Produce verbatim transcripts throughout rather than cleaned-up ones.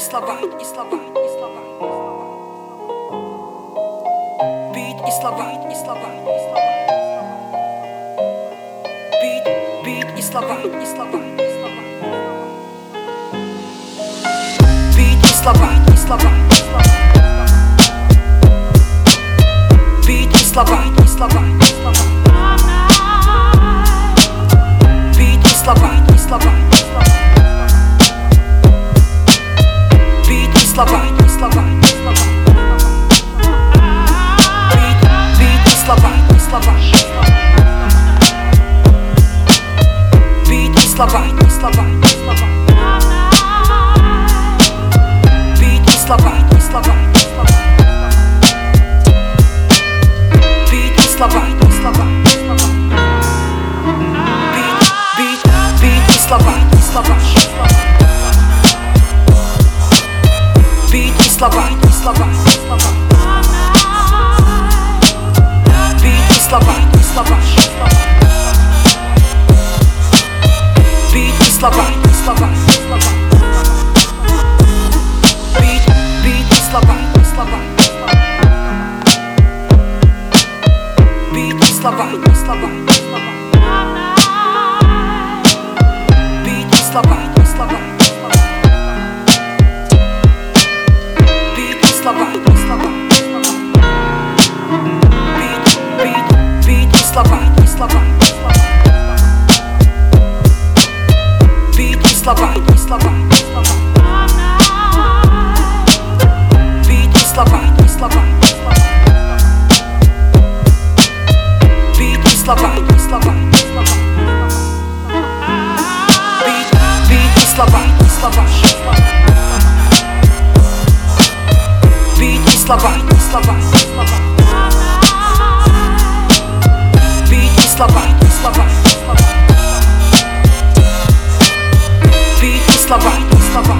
слова, и слова, и слова, бит и слова, и слова, и слова, бит, бит и слова, и слова, и слова, бит и слова, и слова, бит и слова, и слова, бит и слова, и слова. Слова, и слова, бит, бит и слова, и слова, бит и слова, и слова, бит и слова, и слова, бит и слова, и слова, бит, бит, бит и слова, и слова. Бит и слова, и слова, бит и слова, и слова, бит и слова, и слова, бит, бит и слова, и слова, бит и слова, и слова, бит и слова, и слова. Слова, слова, бит, бит, бит и слова, и слова, бит и слова, и слова, бит и слова, и слова, бит и слова, и слова, бит, бит и слова, и слова. Бит и слова, и слова, бит и слова, и слова, бит и слова, и слова,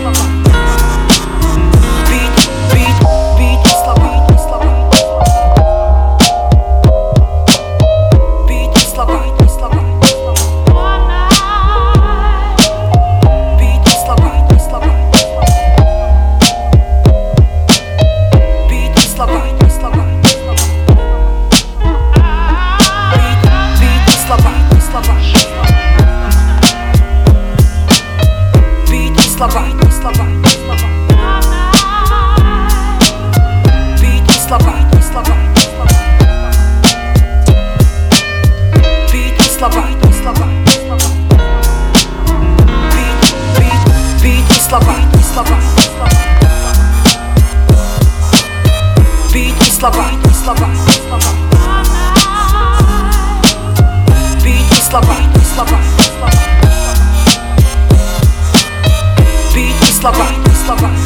бит, бит, бит и слова, и слова, бит и слова, и слова, бит и слова, и слова. Слова, и слова, бит, бит и слова, и слова, бит и слова, и слова, бит и слова, и слова, бит и слова, и слова, бит, бит, бит и слова, и слова. Бит и слова, и слова, бит и слова, и слова, бит и слова, и слова.